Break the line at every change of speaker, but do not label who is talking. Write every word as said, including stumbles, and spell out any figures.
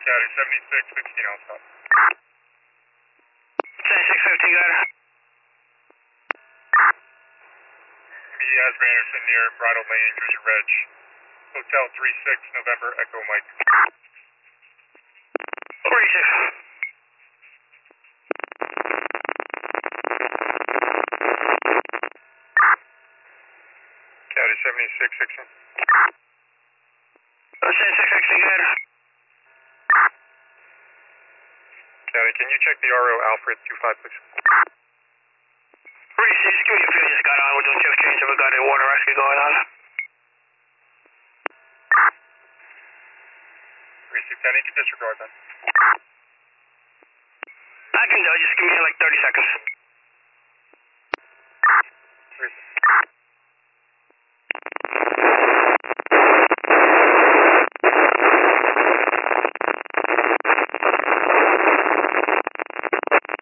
County seventy-six sixteen, I'll stop.
seventy-six fifteen, got it.
Me, Asbury Anderson near Bridle Lane, Jersey Reg. Hotel three six, November, Echo Mike.
forty-six.
County seventy-six sixteen.
seventy-six sixteen, got it.
County, can you check the R O Alfred two five, please?
forty-six, give me a few, just got on. We're doing shift change, so we got a water rescue going on.
Receive ten, you can disregard that.
I can do it, just give me like thirty seconds.
Receive.